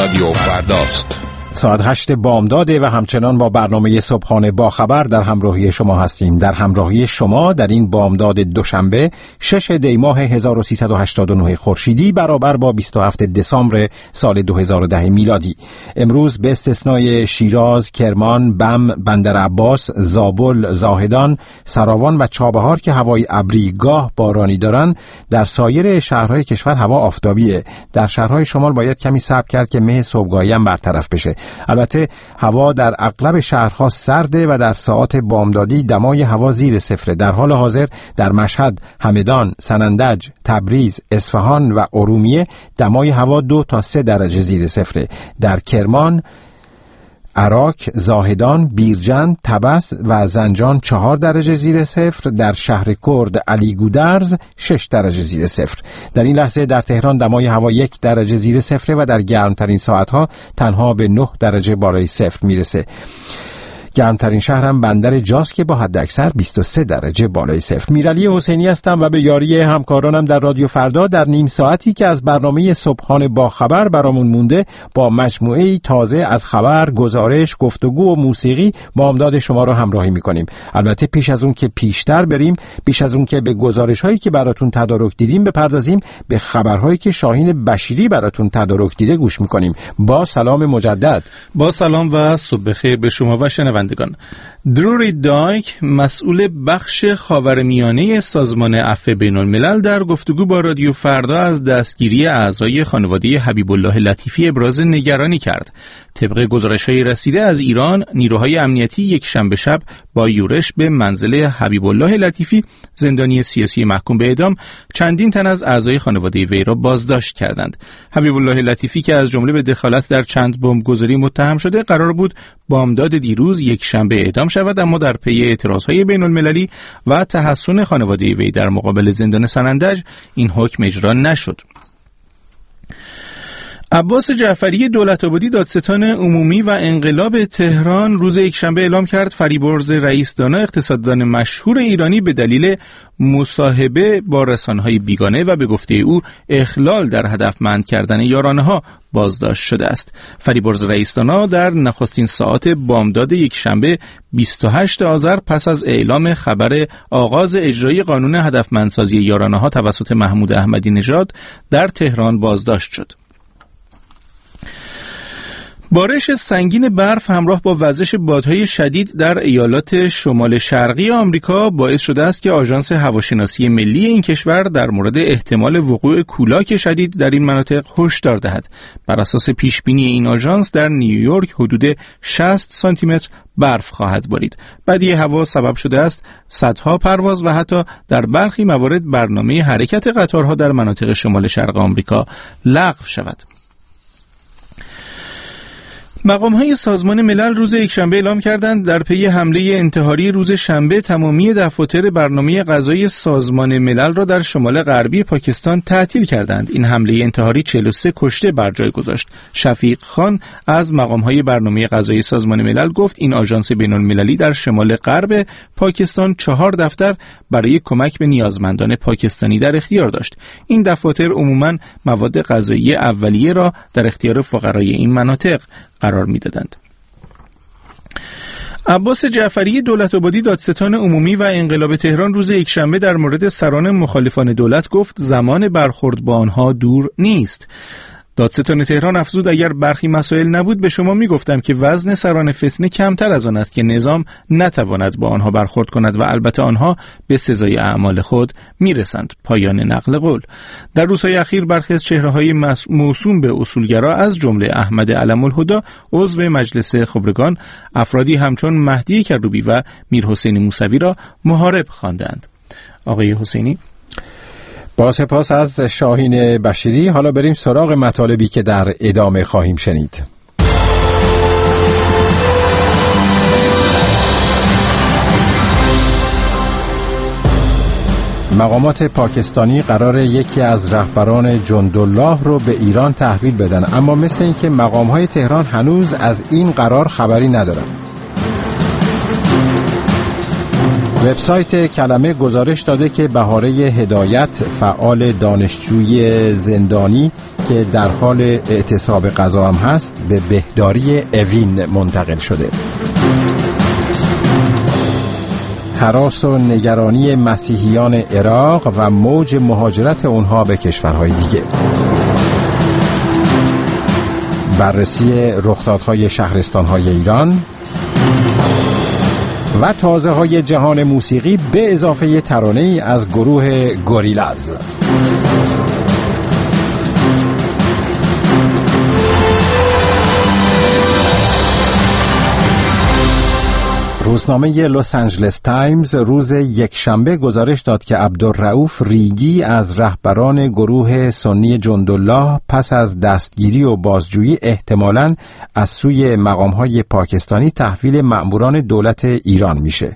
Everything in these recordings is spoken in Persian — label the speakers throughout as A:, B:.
A: رادیو فرداست.
B: ساعت 8 بامداده و همچنان با برنامه صبحانه با خبر در همراهی شما هستیم. در همراهی شما در این بامداد دوشنبه 6 دی ماه 1389 خورشیدی برابر با 27 دسامبر سال 2010 میلادی. امروز به استثنای شیراز، کرمان، بم، بندرعباس، زابل، زاهدان، سراوان و چابهار که هوای ابری گاه بارانی دارن، در سایر شهرهای کشور هوا آفتابیه. در شهرهای شمال باید کمی صبر کرد که مه صبحگاهی هم برطرف بشه. البته هوا در اغلب شهرها سرده و در ساعات بامدادی دمای هوا زیر صفر. در حال حاضر در مشهد، همدان، سنندج، تبریز، اصفهان و ارومیه دمای هوا 2 تا 3 درجه زیر صفر. در کرمان، عراق، زاهدان، بیرجند، طبس و زنجان 4 درجه زیر صفر. در شهر کرد علی گودرز 6 درجه زیر صفر. در این لحظه در تهران دمای هوا 1 درجه زیر صفر و در گرمترین ساعتها تنها به 9 درجه بالای صفر میرسه. گرمترین شهر هم بندر جاست که با حداکثر 23 درجه بالای صفر. میرعلی حسینی هستم و به یاری همکارانم در رادیو فردا در نیم ساعتی که از برنامه صبحانه با خبر برامون مونده با مجموعه‌ای تازه از خبر، گزارش، گفتگو و موسیقی بامداد شما رو همراهی می‌کنیم. البته پیش از اون که پیشتر بریم، پیش از اون که به گزارش‌هایی که براتون تدارک دیدیم بپردازیم، به خبرهایی که شاهین بشیری براتون تدارک دیده گوش می‌کنیم. با سلام مجدد.
C: با سلام و صبح بخیر به شما و شنوندگان. دروری دایک، مسئول بخش خاورمیانه سازمان عفو بین‌الملل، در گفتگو با رادیو فردا از دستگیری اعضای خانواده حبیب الله لطیفی ابراز نگرانی کرد. طبق گزارش‌های رسیده از ایران، نیروهای امنیتی یک شنبه شب با یورش به منزل حبیب الله لطیفی، زندانی سیاسی محکوم به اعدام، چندین تن از اعضای خانواده وی را بازداشت کردند. حبیب الله لطیفی که از جمله به دخالت در چند بمبگذاری متهم شده، قرار بود بامداد دیروز یک شنبه اعدام شود، اما در پی اعتراضهای بین‌المللی و تحصن خانواده وی در مقابل زندان سنندج این حکم اجرا نشد. عباس جعفری دولت‌آبادی، دادستان عمومی و انقلاب تهران، روز یکشنبه اعلام کرد فریبرز رئیس دانا، اقتصاددان مشهور ایرانی، به دلیل مصاحبه با رسانه‌های بیگانه و به گفته او اخلال در هدفمند کردن یارانه‌ها بازداشت شده است. فریبرز رئیس دانا در نخستین ساعات بامداد یکشنبه 28 آذر پس از اعلام خبر آغاز اجرای قانون هدفمندسازی یارانه‌ها توسط محمود احمدی نژاد در تهران بازداشت شد. بارش سنگین برف همراه با وزش بادهای شدید در ایالات شمال شرقی آمریکا باعث شده است که آژانس هواشناسی ملی این کشور در مورد احتمال وقوع کولاک شدید در این مناطق هشدار دهد. بر اساس پیشبینی این آژانس در نیویورک حدود 60 سانتی متر برف خواهد بارید. بدی هوا سبب شده است صدها پرواز و حتی در برخی موارد برنامه حرکت قطارها در مناطق شمال شرق آمریکا لغو شود. مقام‌های سازمان ملل روز یکشنبه اعلام کردند در پی حمله انتحاری روز شنبه تمامی دفاتر برنامه غذایی سازمان ملل را در شمال غربی پاکستان تعطیل کردند. این حمله انتحاری 43 کشته بر جای گذاشت. شفیق خان از مقام‌های برنامه غذایی سازمان ملل گفت این آژانس بین‌المللی در شمال غرب پاکستان 4 دفتر برای کمک به نیازمندان پاکستانی در اختیار داشت. این دفاتر عموماً مواد غذایی اولیه را در اختیار فقرای این مناطق قرار می‌دادند. عباس جعفری دولت‌آبادی، دادستان عمومی و انقلاب تهران، روز یکشنبه در مورد سران مخالفان دولت گفت زمان برخورد با آنها دور نیست. دادستان تهران افزود اگر برخی مسائل نبود به شما میگفتم که وزن سران فتنه کمتر از آن است که نظام نتواند با آنها برخورد کند و البته آنها به سزای اعمال خود میرسند. پایان نقل قول. در روزهای اخیر برخی از چهره‌های موسوم به اصولگرا از جمله احمد علم الهدی عضو مجلس خبرگان، افرادی همچون مهدی کروبی و میرحسین موسوی را محارب خواندند. آقای حسینی،
B: با سپاس از شاهین بشیری. حالا بریم سراغ مطالبی که در ادامه خواهیم شنید. مقامات پاکستانی قراره یکی از رهبران جندالله رو به ایران تحویل بدن، اما مثل این که مقام‌های تهران هنوز از این قرار خبری ندارن. وبسایت کلمه گزارش داده که بهاره هدایت، فعال دانشجوی زندانی که در حال اعتصاب غذا هم هست به بهداری اوین منتقل شده. هراس و نگرانی مسیحیان عراق و موج مهاجرت اونها به کشورهای دیگه. بررسی رخدادهای شهرستانهای ایران و تازه های جهان موسیقی به اضافه ترانه‌ای از گروه گوریلاز. روزنامه لس آنجلس تایمز روز یکشنبه گزارش داد که عبدالرؤوف ریگی از رهبران گروه سنی جندالله پس از دستگیری و بازجویی احتمالاً از سوی مقام‌های پاکستانی تحویل مأموران دولت ایران میشه.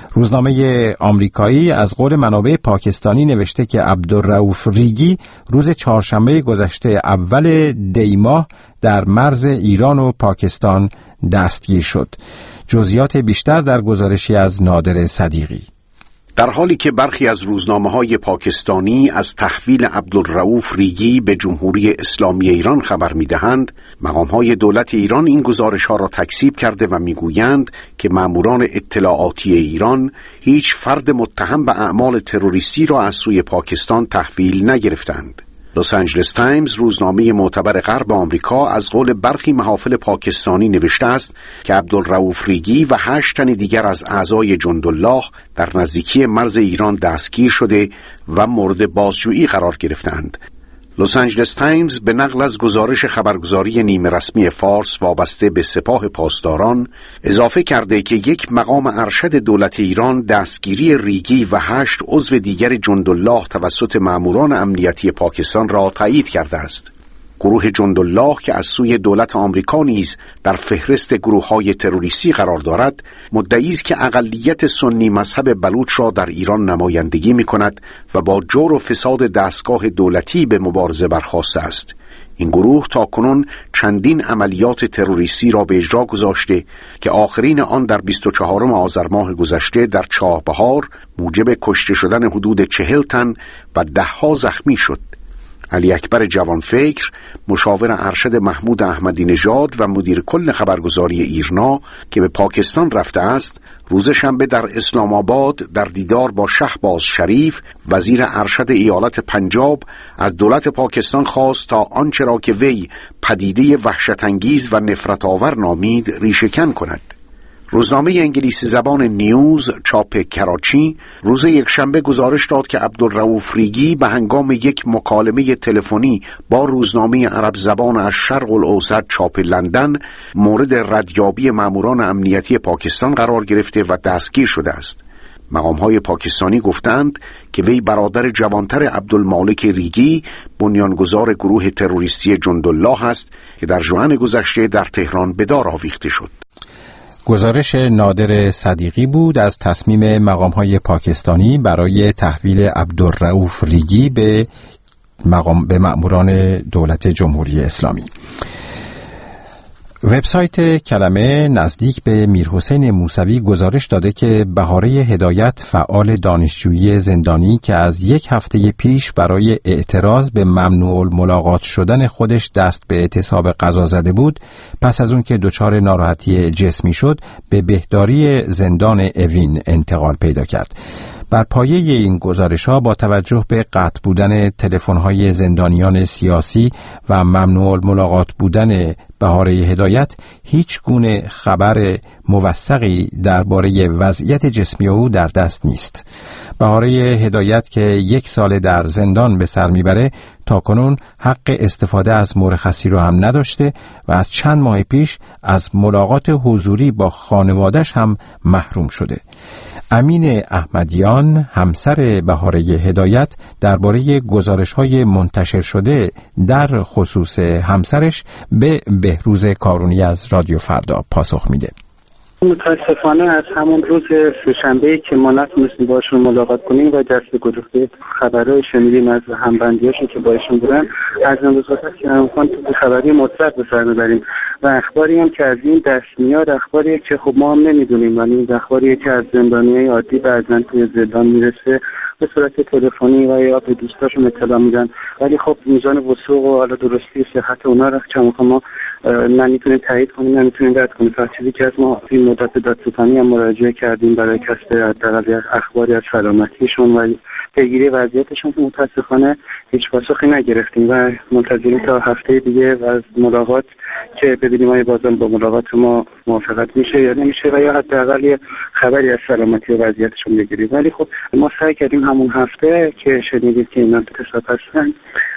B: روزنامه آمریکایی از قول منابع پاکستانی نوشته که عبدالرؤوف ریگی روز چهارشنبه گذشته اول دی ماه در مرز ایران و پاکستان دستگیر شد. جزئیات بیشتر در گزارشی از نادر صدیقی.
A: در حالی که برخی از روزنامه‌های پاکستانی از تحویل عبدالرؤوف ریگی به جمهوری اسلامی ایران خبر می‌دهند، مقام‌های دولت ایران این گزارش‌ها را تکذیب کرده و می‌گویند که ماموران اطلاعاتی ایران هیچ فرد متهم به اعمال تروریستی را از سوی پاکستان تحویل نگرفتند. لس آنجلس تایمز روزنامه معتبر غرب آمریکا از قول برخی محافل پاکستانی نوشته است که عبدالرؤوف ریگی و 8 تن دیگر از اعضای جندالله در نزدیکی مرز ایران دستگیر شده و مورد بازجویی قرار گرفتند. لس آنجلس تایمز به نقل از گزارش خبرگزاری نیمه رسمی فارس وابسته به سپاه پاسداران اضافه کرده که یک مقام ارشد دولت ایران دستگیری ریگی و 8 عضو دیگر جندالله توسط ماموران امنیتی پاکستان را تایید کرده است. گروه جندالله که از سوی دولت آمریکا نیز در فهرست گروه‌های تروریستی قرار دارد، مدعی است که اقلیت سنی مذهب بلوچ را در ایران نمایندگی می‌کند و با جور و فساد دستگاه دولتی به مبارزه برخاسته است. این گروه تاکنون چندین عملیات تروریستی را به اجرا گذاشته که آخرین آن در 24 آذر ماه گذشته در چابهار موجب کشته شدن حدود 40 تن و 10 زخمی شد. علی اکبر جوانفکر، مشاور ارشد محمود احمدی نژاد و مدیر کل خبرگزاری ایرنا که به پاکستان رفته است، روز شنبه در اسلام آباد در دیدار با شهباز شریف وزیر ارشد ایالت پنجاب از دولت پاکستان خواست تا آنچه را که وی پدیده وحشت‌انگیز و نفرت آور نامید ریشه‌کن کند. روزنامه انگلیسی زبان نیوز چاپ کراچی روز یکشنبه گزارش داد که عبدالرؤوف ریگی به هنگام یک مکالمه تلفنی با روزنامه عرب زبان از شرق الاوسط چاپ لندن مورد ردیابی ماموران امنیتی پاکستان قرار گرفته و دستگیر شده است. مقام‌های پاکستانی گفتند که وی برادر جوانتر عبدالمالک ریگی، بنیانگذار گروه تروریستی جندالله است که در ژوئن گذشته در تهران به دار آویخته شد.
B: گزارش نادر صدیقی بود از تصمیم مقام‌های پاکستانی برای تحویل عبدالرؤوف ریگی به مأموران دولت جمهوری اسلامی. وبسایت کلمه نزدیک به میرحسین موسوی گزارش داده که بهاره هدایت، فعال دانشجویی زندانی که از یک هفته پیش برای اعتراض به ممنوع الملاقات شدن خودش دست به اعتصاب غذا زده بود، پس از اون که دچار ناراحتی جسمی شد به بهداری زندان اوین انتقال پیدا کرد. بر پایه این گزارش‌ها با توجه به قطع بودن تلفن‌های زندانیان سیاسی و ممنوع الملاقات بودن بهاره هدایت، هیچ گونه خبر موثقی درباره وضعیت جسمی او در دست نیست. بهاره هدایت که 1 سال در زندان به سر میبره، تاکنون حق استفاده از مرخصی رو هم نداشته و از چند ماه پیش از ملاقات حضوری با خانواده‌اش هم محروم شده. امین احمدیان، همسر بهاره هدایت، درباره گزارش‌های منتشر شده در خصوص همسرش به بهروز کارونی از رادیو فردا پاسخ میده.
D: متاسفانه از همون روز سه‌شنبه که ما نتونستیم باشون ملاقات کنیم و دست گرفته خبرهای شنیدیم از همبندیاشون که باشون بودن، از امروز که امکان تو خبری مطلق به سر میبریم و اخباری هم که از این دست میاد اخباریه که خب ما هم نمیدونیم، یعنی اخباریه که از زندانیای عادی بعضن توی زندان میرسه به صورت تلفنی و یا به دوستاشون اطلاع میدن، ولی خب میزان وثوق و حالا درستی صحت اونا رو چون ما نمیتونیم تایید کنیم، نمیتونیم رد کنیم. فقط چیزی که از ما این مدت دادستانی هم مراجعه کردیم برای کسب حداقل اخباری از سلامتیشون و پیگیری وضعیتشون، که متاسفانه هیچ پاسخی نگرفتیم و منتظریم تا هفته دیگه و از ملاقات که ببینیم آیا بازم با ملاقات ما موافقت میشه یا نمیشه و یا حداقل یه خبری از سلامتی و وضعیتشون بگیریم. ولی خب ما سعی کردیم همون هفته که شنیدیم که اینا اعتصاب هستن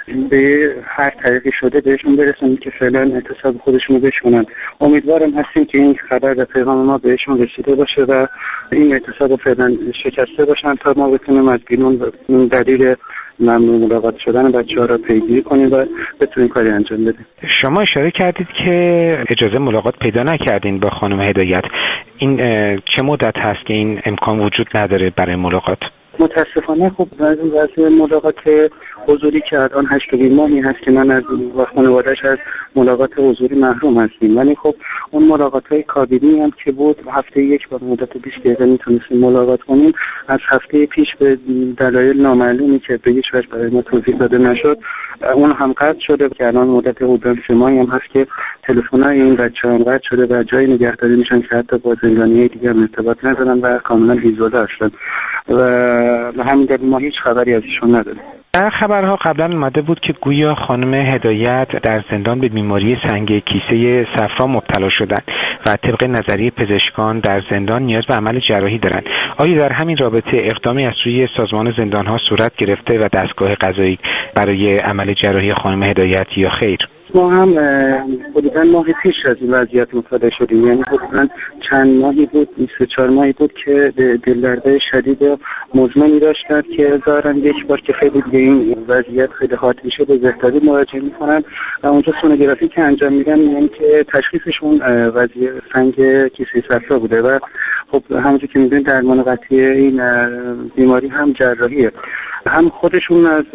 D: به هر طریقی شده بهشون برسونیم که فعلا اعتصاب خودشون رو بشکنن. امیدوارم هستیم که این خبر و پیغام ما بهشون رسیده باشه و این اعتصاب فعلا شکسته باشن تا ما بتونیم از بیرون دلیل ممنوع ملاقات شدن بچه‌ها را پیگیری کنیم و بتونیم کاری انجام بدیم.
E: شما اشاره کردید که اجازه ملاقات پیدا نکردین با خانم هدایت. این چه مدت هست که این امکان وجود نداره برای ملاقات؟
D: متاسفانه خب وضع ملاقات حضوری که الان 8 ماهی هست که من از و خانواده‌اش از ملاقات حضوری محروم هستیم، ولی خب اون ملاقات‌های کابینی هم که بود هفته یک با مدت 20 دقیقه میتونستیم ملاقات کنیم، از هفته پیش به دلایل نامعلومی که به هیچ وجه برای ما توضیح داده نشد اون هم قطع شده که الان مدت حدود 3 ماهی هم هست که تلفن‌های این بچه‌ها هم قطع شده و جای نگهداری میشن که حتی با زندانیای دیگه هم ارتباط ندارن و کاملا بی‌زوده هستن و همین دلیل ما هیچ خبری از ایشون نداریم.
E: در خبرها قبلا اومده بود که گویا خانم هدایت در زندان به بیماری سنگ کیسه صفرا مبتلا شدند و طبق نظریه پزشکان در زندان نیاز به عمل جراحی دارند. آیا در همین رابطه اقدامی از سوی سازمان زندان‌ها صورت گرفته و دستگاه قضایی برای عمل جراحی خانم هدایت یا خیر؟
D: ما هم حدوداً ماه پیش از این وضعیت مطلع شدیم، یعنی حدوداً چند ماهی بود، 3-4 ماهی بود که دلدرده شدید و مزمنی داشتن که ظاهراً یک بار که خیلی دیگه این وضعیت خیلی حاد میشه به بهداری مراجعه میکنن و اونجا سونوگرافی که انجام میدن یعنی که تشخیصشون وضعیت سنگ کیسه صفرا بوده و خب همونجوری که میدونید درمان قطعی این بیماری هم جراحیه. هم خودشون از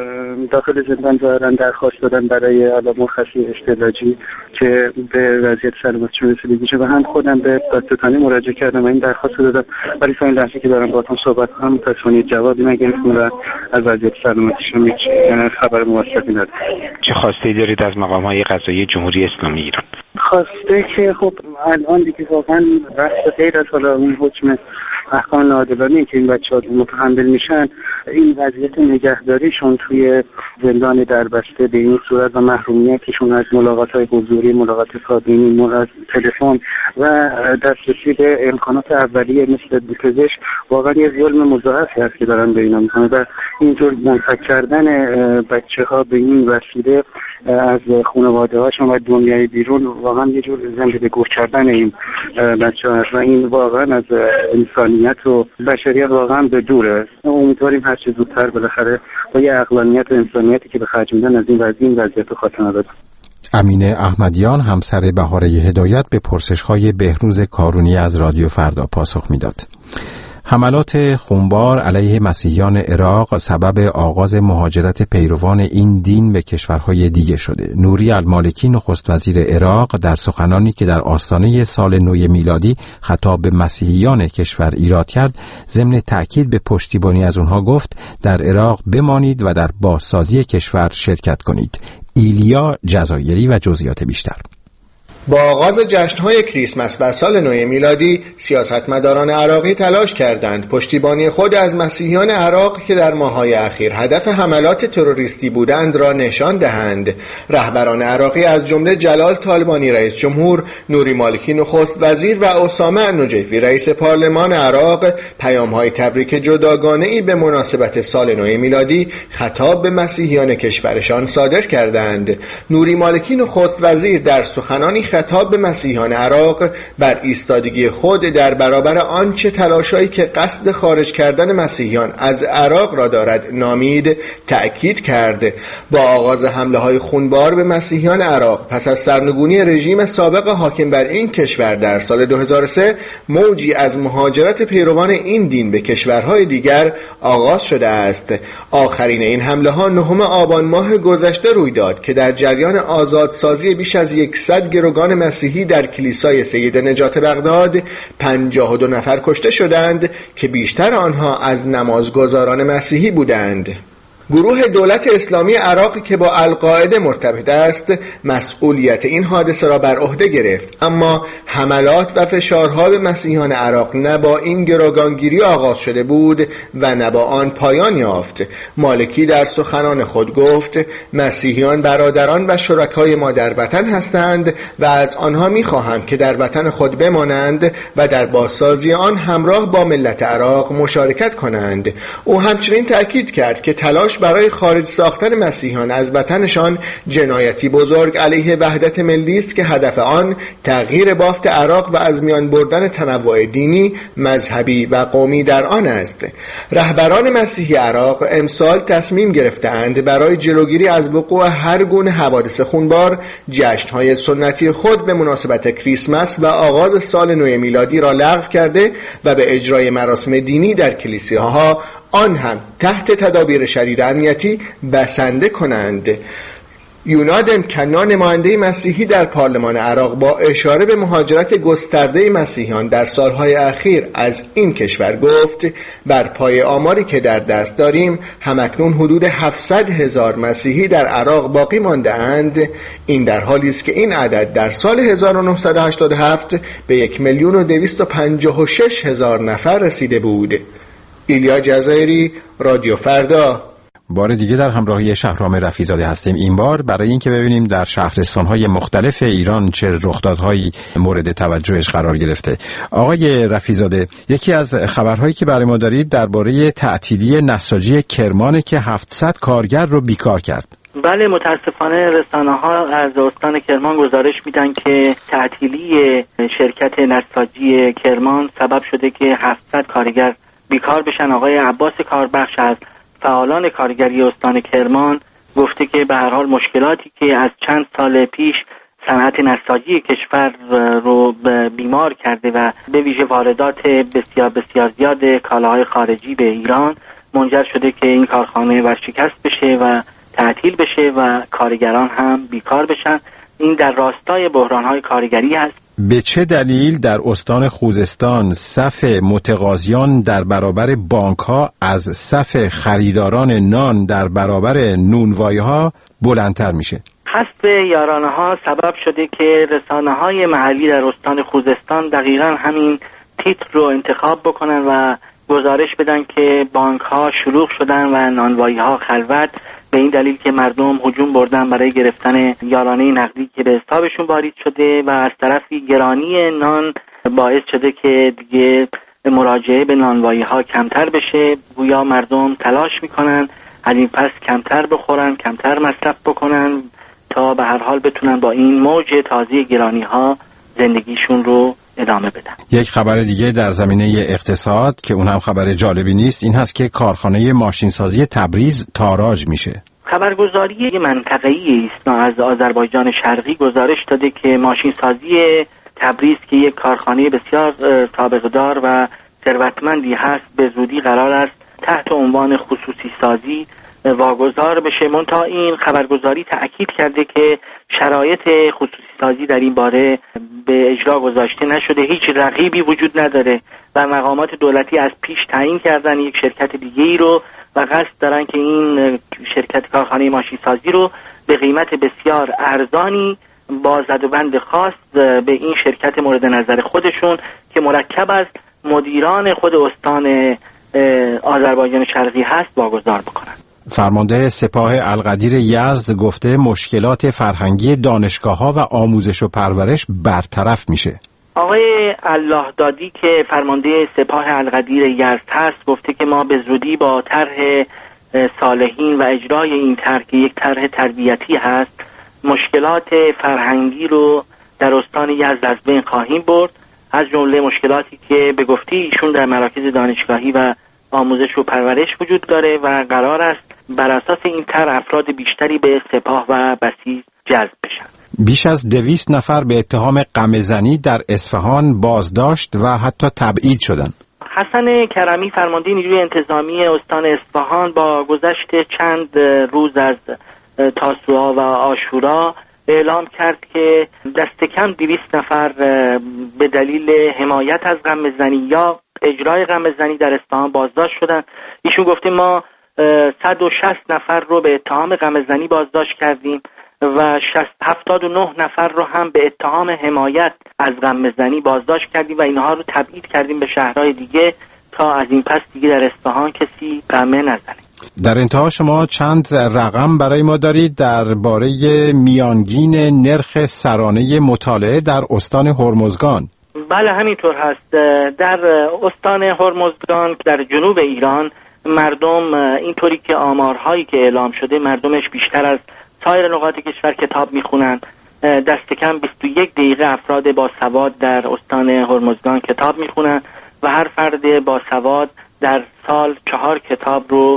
D: داخل زندان ظاهراً درخواست دادن برای مرخصی اشتراکی که به وضعیت سلامتیشون رسیدگی بشه و هم خودم به دادستانی مراجعه کردم و این درخواست دادم، ولی تا این لحظه که دارم باهاتون صحبت کنم متأسفانه جوابی نگرفتم و از وضعیت سلامتیشون هیچ خبر موثقی ندارم.
E: چه خواسته دارید از مقام‌های قضایی جمهوری اسلامی ایران؟
D: خواسته که خب الان دیگه واقعا بحث غیر از حالا اون حکم احکام ناعادلانه که این بچه‌ها متحمل میشن، این وضعیت نگهداریشون توی زندان دربسته به این صورت و محرومیتشون از ملاقات‌های حضوری، ملاقات کابینی، از تلفن و دسترسی به امکانات اولیه مثل پزشک واقعا یه ظلم مضاعفی هست که دارن به اینا میکنن و اینجور منفک کردن بچه‌ها به این وسیله از خانواده‌هاشون و دنیای بیرون واقعا یه جور زنده گور کردن این بچه‌ها هست و این واقعا از انسانیت و بشریت واقعا به دوره. امیدواریم هر چه زودتر بالاخره با یه عقلانیت و انسانیتی که به خرج میدن از این وضعیت خاتمه بدن.
B: امینه احمدیان همسر بهاره هدایت به پرسش‌های بهروز کارونی از رادیو فردا پاسخ میداد. حملات خونبار علیه مسیحیان عراق سبب آغاز مهاجرت پیروان این دین به کشورهای دیگه شده. نوری المالکی نخست وزیر عراق در سخنانی که در آستانه سال نو میلادی خطاب به مسیحیان کشور ایراد کرد، ضمن تأکید به پشتیبانی از اونها گفت در عراق بمانید و در بازسازی کشور شرکت کنید. ایلیا جزایری و جزئیات بیشتر.
F: با آغاز جشن‌های کریسمس و سال نو میلادی، سیاستمداران عراقی تلاش کردند پشتیبانی خود از مسیحیان عراق که در ماه‌های اخیر هدف حملات تروریستی بودند را نشان دهند. رهبران عراقی از جمله جلال طالبانی رئیس جمهور، نوری مالکی نخست وزیر و اسامه النجیفی رئیس پارلمان عراق پیام‌های تبریک جداگانه‌ای به مناسبت سال نو میلادی خطاب به مسیحیان کشورشان صادر کردند. نوری مالکی نخست وزیر در سخنانی خطاب به مسیحیان عراق بر ایستادگی خود در برابر آنچه تلاشایی که قصد خارج کردن مسیحیان از عراق را دارد نامید تأکید کرد. با آغاز حمله‌های خونبار به مسیحیان عراق پس از سرنگونی رژیم سابق حاکم بر این کشور در سال 2003 موجی از مهاجرت پیروان این دین به کشورهای دیگر آغاز شده است. آخرین این حمله‌ها 9 آبان ماه گذشته روی داد که در جریان آزادسازی بیش از 100 گروگان پیروان مسیحی در کلیسای سید نجات بغداد 52 نفر کشته شدند که بیشتر آنها از نمازگزاران مسیحی بودند. گروه دولت اسلامی عراقی که با القاعده مرتبط است مسئولیت این حادثه را بر عهده گرفت، اما حملات و فشارها به مسیحیان عراق نه با این گروگانگیری آغاز شده بود و نه با آن پایان یافت. مالکی در سخنان خود گفت مسیحیان برادران و شرکای ما در وطن هستند و از آنها می‌خواهم که در وطن خود بمانند و در بازسازی آن همراه با ملت عراق مشارکت کنند. او همچنین تأکید کرد که تلاش برای خارج ساختن مسیحیان از وطنشان جنایتی بزرگ علیه وحدت ملی است که هدف آن تغییر بافت عراق و از میان بردن تنوع دینی، مذهبی و قومی در آن است. رهبران مسیحی عراق امسال تصمیم گرفتند برای جلوگیری از وقوع هر گونه حوادث خونبار جشن‌های سنتی خود به مناسبت کریسمس و آغاز سال نو میلادی را لغو کرده و به اجرای مراسم دینی در کلیساها آن هم تحت تدابیر شدید امنیتی بسنده کنند. یونادم کنا نماینده مسیحی در پارلمان عراق با اشاره به مهاجرت گسترده مسیحیان در سالهای اخیر از این کشور گفت بر پای آماری که در دست داریم همکنون حدود 700,000 مسیحی در عراق باقی مانده اند. این در حالی است که این عدد در سال 1987 به 1,256,000 نفر رسیده بود. ایلیا جزایری، رادیو فردا.
B: بار دیگه در همراهی شهرام رفیع‌زاده هستیم، این بار برای اینکه ببینیم در شهرستان‌های مختلف ایران چه رخدادهایی مورد توجهش قرار گرفته. آقای رفیع‌زاده، یکی از خبرهایی که برای ما دارید درباره تعطیلی نساجی کرمان که 700 کارگر رو بیکار کرد.
G: بله، متاسفانه رسانه‌ها از استان کرمان گزارش میدن که تعطیلی شرکت نساجی کرمان سبب شده که 700 کارگر بیکار بشن. آقای عباس کاربخش از فعالان کارگری استان کرمان گفته که به هر حال مشکلاتی که از چند سال پیش صنعت نساجی کشور رو بیمار کرده و به ویژه واردات بسیار زیاد کالاهای خارجی به ایران منجر شده که این کارخانه ورشکست بشه و تعطیل بشه و کارگران هم بیکار بشن. این در راستای بحران‌های کارگری هست.
B: به چه دلیل در استان خوزستان صف متقاضیان در برابر بانک‌ها از صف خریداران نان در برابر نونوایی‌ها بلندتر میشه؟
G: حسب یارانه‌ها سبب شده که رسانه‌های محلی در استان خوزستان دقیقاً همین تیتر رو انتخاب بکنن و گزارش بدن که بانک‌ها شلوغ شدن و نانوایی‌ها خلوت، به این دلیل که مردم هجوم بردن برای گرفتن یارانه نقدی که به حسابشون وارد شده و از طرفی گرانی نان باعث شده که دیگه مراجعه به نانوایی‌ها کمتر بشه. گویا مردم تلاش میکنن از این پس کمتر بخورن، کمتر مصرف بکنن تا به هر حال بتونن با این موج تازه گرانی‌ها زندگیشون رو ادامه بدن. یک
B: خبر دیگه در زمینه اقتصاد که اون هم خبر جالبی نیست این هست که کارخانه ماشینسازی تبریز تاراج میشه.
G: خبرگزاری منطقه‌ای ایسنا از آذربایجان شرقی گزارش داده که ماشینسازی تبریز که یک کارخانه بسیار سابقه‌دار و ثروتمندی هست به زودی قرار است تحت عنوان خصوصی سازی واگذار بشه. منتها این خبرگزاری تأکید کرده که شرایط خصوصی سازی در این باره به اجرا گذاشته نشده، هیچ رقیبی وجود نداره و مقامات دولتی از پیش تعیین کردن یک شرکت دیگه‌ای رو و قصد دارن که این شرکت کارخانه ماشین سازی رو به قیمت بسیار ارزانی با زدوبند خاص به این شرکت مورد نظر خودشون که مرکب از مدیران خود استان آذربایجان شرقی هست واگذار بکنن.
B: فرمانده سپاه القدیر یزد گفته مشکلات فرهنگی دانشگاه‌ها و آموزش و پرورش برطرف میشه.
G: آقای الله دادی که فرمانده سپاه القدیر یزد هست گفته که ما به زودی با طرح صالحین و اجرای این طرح که یک طرح تربیتی هست مشکلات فرهنگی رو در استان یزد از بین خواهیم برد، از جمله مشکلاتی که به گفته ایشون در مراکز دانشگاهی و آموزش و پرورش وجود داره و قرار است بر اساس این طرح افراد بیشتری به سپاه و بسیج جذب بشن.
B: بیش از 200 نفر به اتهام قمه‌زنی در اصفهان بازداشت و حتی تبعید شدند.
G: حسن کرمی فرمانده نیروی انتظامی استان اصفهان با گذشت چند روز از تاسوعا و عاشورا اعلام کرد که دست کم 200 نفر به دلیل حمایت از قمه‌زنی یا اجرای قمه‌زنی در اصفهان بازداشت شدن. ایشون گفته ما 160 نفر رو به اتهام قمه‌زنی بازداشت کردیم و 79 نفر رو هم به اتهام حمایت از قمه‌زنی بازداشت کردیم و اینها رو تبعید کردیم به شهرهای دیگه تا از این پس دیگه در اصفهان کسی قمه نزنه.
B: در انتها شما چند رقم برای ما دارید درباره میانگین نرخ سرانه مطالعه در استان هرمزگان؟
G: بله همینطور هست. در استان هرمزگان در جنوب ایران مردم اینطوری که آمارهایی که اعلام شده مردمش بیشتر از سایر نقاط کشور کتاب میخونن. دست کم 21 دقیقه افراد باسواد در استان هرمزگان کتاب میخونن و هر فرد باسواد در سال 4 کتاب رو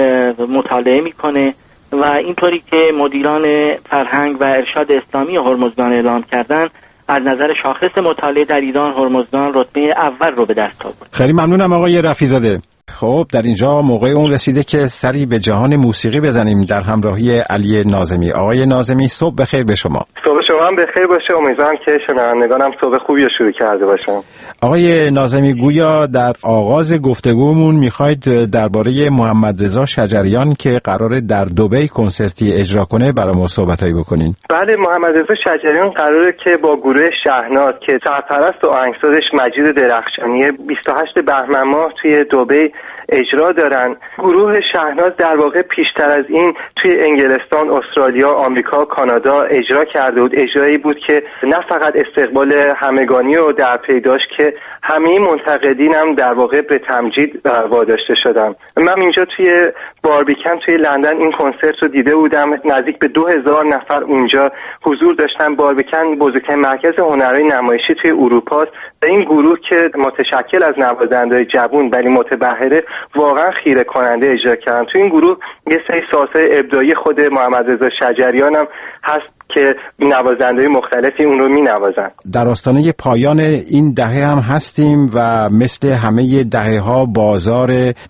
G: مطالعه میکنه و اینطوری که مدیران فرهنگ و ارشاد اسلامی هرمزگان اعلام کردن از نظر شاخص مطالعه در ایران هرمزگان رتبه اول رو به دست آورد.
B: خیلی ممنونم آقای رفیع‌زاده. خب در اینجا موقع اون رسیده که سری به جهان موسیقی بزنیم در همراهی علی ناظمی. آقای ناظمی صبح بخیر به شما.
H: صبح شما هم بخیر باشه. امیدوارم که شنوندگانم صبح خوبی رو شروع کرده باشن. آقای
B: ناظمی گویا در آغاز گفتگومون میخواید درباره محمد رضا شجریان که قراره در دبی کنسرتی اجرا کنه برای ما صحبتایی بکنین.
H: بله، محمد رضا شجریان قراره که با گروه شهناز که سرپرست و آهنگسازش مجید درخشانی 28 بهمن ماه توی دبی اجرا دارن. گروه شهناز در واقع پیشتر از این توی انگلستان، استرالیا، آمریکا، کانادا اجرا کرده بود. اجرایی بود که نه فقط استقبال همگانی رو در پی داشت که همه منتقدین هم در واقع به تمجید واداشته شدن. من اینجا توی باربیکن توی لندن این کنسرت رو دیده بودم. نزدیک به 2000 نفر اونجا حضور داشتن. باربیکن بزرگترین مرکز هنری نمایشی توی اروپا است. این گروه که متشکل از نوازنده‌های جوان ولی متبحره واقعا خیره کننده اجرا کردن. توی این گروه یه سری سازهای ابداعی خود محمد رضا شجریان هم هست که نوازنده‌های مختلفی اون رو می‌نوازن.
B: در آستانه پایان این دهه هم هستیم و مثل همه دهه‌ها بازار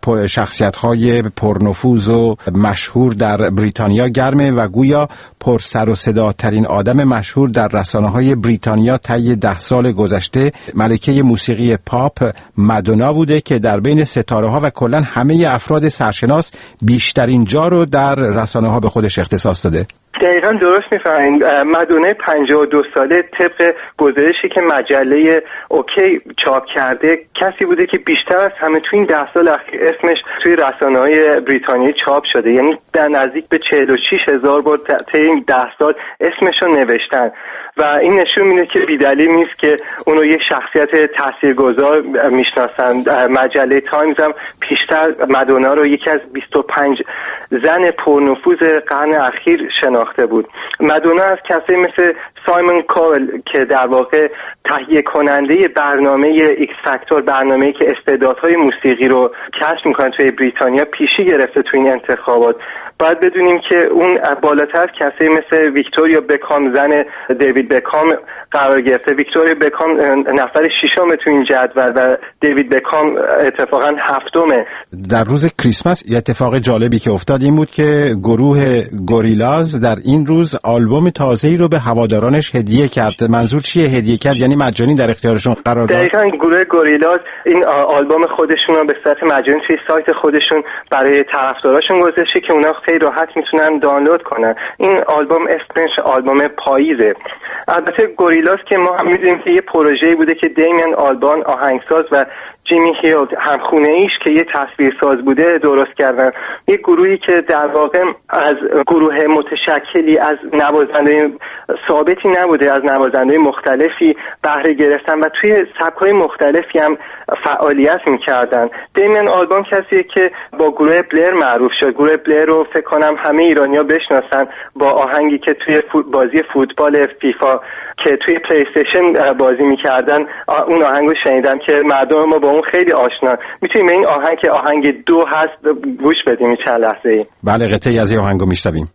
B: شخصیت‌های پرنفوذ و مشهور در بریتانیا گرمه و گویا پر سر و صداترین آدم مشهور در رسانه‌های بریتانیا طی 10 سال گذشته ملکه موسیقی پاپ مادونا بوده که در بین ستاره‌ها و کلاً همه افراد سرشناس بیشترین جا رو در رسانه‌ها به خودش اختصاص داده.
H: دقیقاً درست می‌فرمایید. مادونا 52 ساله طبق گزارشی که مجله اوکی چاپ کرده کسی بوده که بیشتر از همه توی این 10 سال اخیر اسمش توی رسانه‌های بریتانیایی چاپ شده. یعنی در نزدیک به 46,000 بار طی این 10 سال اسمش رو نوشتن و این نشون میده که بی‌دلیل نیست که اونو یه شخصیت تاثیرگذار میشناسن. مجله تایمز هم پیشتر مادونا رو یکی از 25 زن پرنفوذ قرن اخیر شناخته بود. مادونا از کسایی مثل سایمون کاول که در واقع تهیه کننده برنامه ایکس فاکتور، برنامه‌ای که استعدادهای موسیقی رو کشف میکنه توی بریتانیا، پیشی گرفته توی این انتخابات. باید بدونیم که اون بالاتر کسایی مثل ویکتوریا بکام، زن دیوید بکام قرار گرفته. ویکتوریا بکام نفر 6م تو این جدول و دیوید بکام اتفاقا 7م.
B: در روز کریسمس یه اتفاق جالبی که افتاد این بود که گروه گوریلاز در این روز آلبوم تازه‌ای رو به هوادارانش هدیه کرد. منظور چیه هدیه کرد؟ یعنی مجانی در اختیارشون قرار داد؟
H: دقیقاً گروه گوریلاز این آلبوم خودشون رو به صورت مجانی توی سایت خودشون برای طرفداراشون گذاشته که اونا خیلی راحت میتونن دانلود کنن. این آلبوم اسمش آلبوم پاییزه. البته گوریلاز که ما هم می‌دونیم که یه پروژه‌ای بوده که دیمین آلبان آهنگساز و جیمی هیل همخونه ایش که یه تصویرساز بوده درست کردن. یه گروهی که در واقع از گروه متشکلی از نوازنده ثابتی نبوده، از نوازنده مختلفی بهره گرفتن و توی سبک‌های مختلفی هم فعالیت می‌کردن. دیمین آلبان کسیه که با گروه بلر معروف شد. گروه بلر رو فکر کنم همه ایرانی‌ها بشناسن با آهنگی که توی بازی فوتبال فیفا که توی پلی استیشن بازی می‌کردن اون آهنگو شنیدم که مردم ما با اون خیلی آشنا. میتونیم این آهنگ که آهنگ 2 هست گوش بدیم چند لحظه ای.
B: بله قطعی از این آهنگو میشنویم.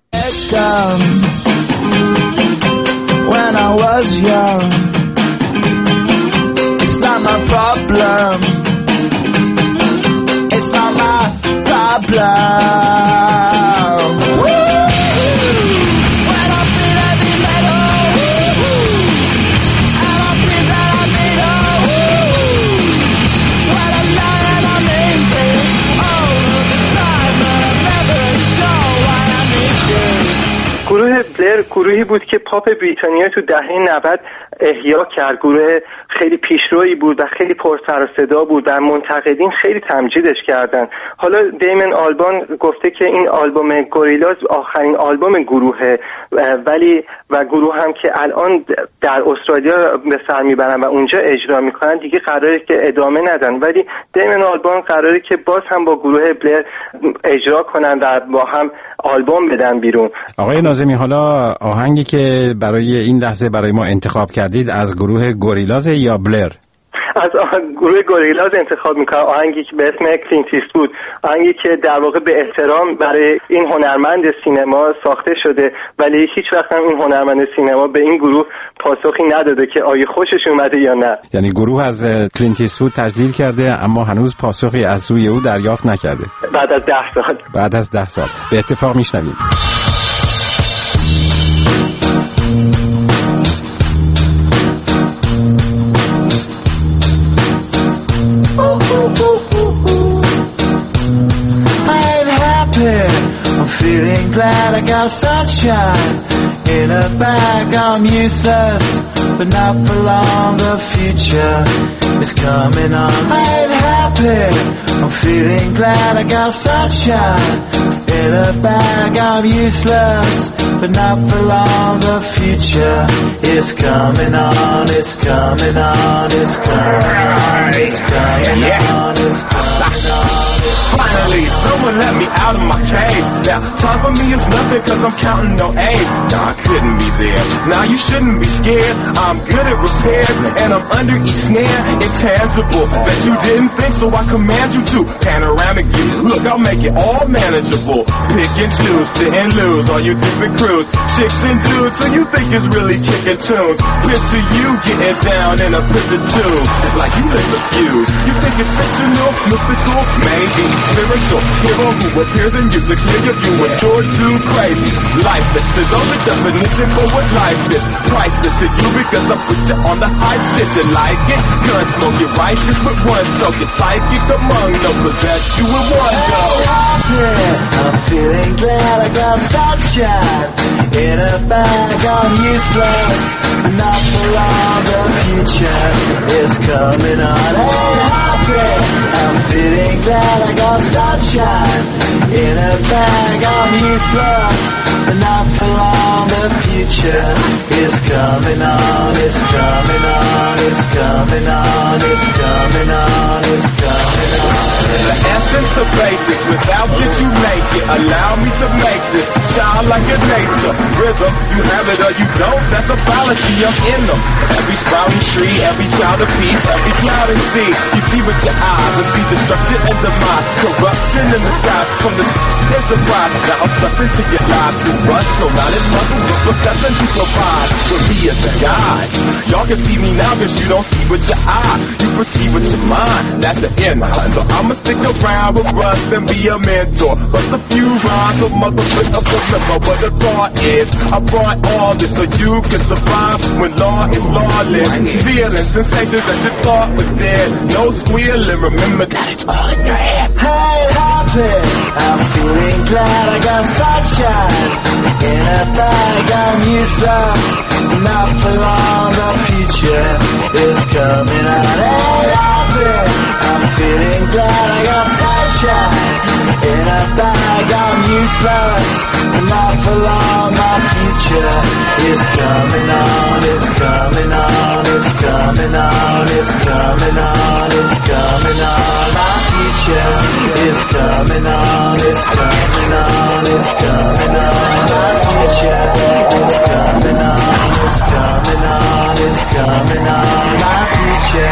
I: When I was young, it's not my problem. It's not my problem. When I feel every letter
H: گروهی بود که پاپ بریتانیا تو دهه 90 احیا کرد. گروه خیلی پیشرویی بود و خیلی پر سر و صدا بود و منتقدین خیلی تمجیدش کردن. حالا دیمن آلبان گفته که این آلبوم گوریلاز آخرین آلبوم گروهه، ولی و گروه هم که الان در استرالیا به سر میبرن و اونجا اجرا میکنن دیگه قراره که ادامه ندن، ولی دیمن آلبان قراره که باز هم با گروه بلر اجرا کنن و با هم آلبوم بدن بیرون.
B: آقای ناظمی، حالا آهنگی که برای این لحظه برای ما انتخاب کردید از گروه گوریلاز یا بلر؟
H: از گروه گوریلاز انتخاب میکنم، آهنگی که به اسم کلینت ایستوود، آهنگی که در واقع به احترام برای این هنرمند سینما ساخته شده، ولی هیچ وقت هم این هنرمند سینما به این گروه پاسخی نداده که آیا خوشش اومده یا نه.
B: یعنی گروه از کلینت ایستوود تجلیل کرده اما هنوز پاسخی از سوی او دریافت نکرده.
H: بعد از 10 سال.
B: بعد از 10 سال به اتفاق میشنویم.
I: I'm feeling glad I got sunshine in a bag. I'm useless, but not for long. The future is coming on. I ain't happy. I'm feeling glad I got sunshine in a bag. I'm useless, but not for long. The future is coming on. It's coming on. It's coming on. It's coming on. It's coming on.
J: Finally, someone let me out of my cage. Now, time for me is nothing cause I'm counting no A's. Nah, I couldn't be there. Now you shouldn't be scared. I'm good at repairs and I'm under each snare. Intangible, bet you didn't think, so I command you to. Panoramic view, look, I'll make it all manageable. Pick and choose, sit and lose all you different crews. Chicks and dudes, so you think it's really kicking tunes. Picture you getting down in a picture tube, like you lit the fuse. You think it's fictional, mystical, maybe spiritual. Hero who appears in you to clear your view when you're too crazy. Lifeless is only definition for what life is. Priceless to you because I put you on the hype shit. You like it? Gun smoke, you're righteous with one token. Psychic among no possess you with one go.
I: I'm feeling glad I got sunshine in a bag. I'm useless, not for long. The future is coming on. Ain't happy. I'm feeling glad I got sunshine in a bag. I'm useless, but not for long. The future is coming on. It's coming on. It's coming on. It's coming on. It's coming on.
J: The essence, the basics, without it you make it. Allow me to make this child like a nature rhythm. You have it or you don't, that's a fallacy, I'm in them. Every sprouting tree, every child of peace, every cloud and sea. You see with your eyes and see destruction and demise. Corruption in the sky from the surprise. Now I'm suffering to get lives through rust. No, not as muscle, but profession to provide. For me as a guide. Y'all can see me now cause you don't see with your eye. You perceive with your mind, that's the end. So I'ma stick around with Russ and be a mentor. Bust a few rhymes of motherfucker remember what the thought is. I brought all this so you can survive when law is lawless. Feeling sensations that you thought was dead. No squealing, remember that it's all in your head.
I: Hey, happy. I'm feeling glad I got sunshine in a bag. I'm useless, not for long. The future is coming on. Hey, happy. I'm feeling glad I got sunshine in a bag. I'm useless, not for long. My future is coming on. It's coming on. It's coming on. It's coming on. It's coming on. My future is coming on. It's coming on. It's coming on. My future is coming on. It's coming on. It's coming on. My future.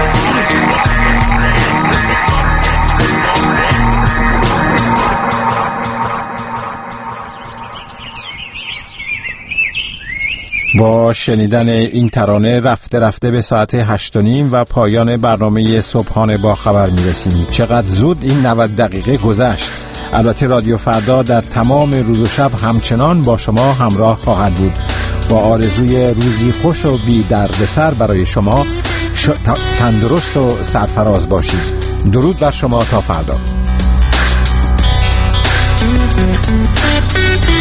B: با شنیدن این ترانه رفته رفته به ساعت 8:30 و پایان برنامه صبحانه با خبر میرسیم. چقدر زود این 90 دقیقه گذشت. البته رادیو فردا در تمام روز و شب همچنان با شما همراه خواهد بود. با آرزوی روزی خوش و بی دردسر برای شما، تندرست و سرفراز باشید. درود بر شما تا فردا.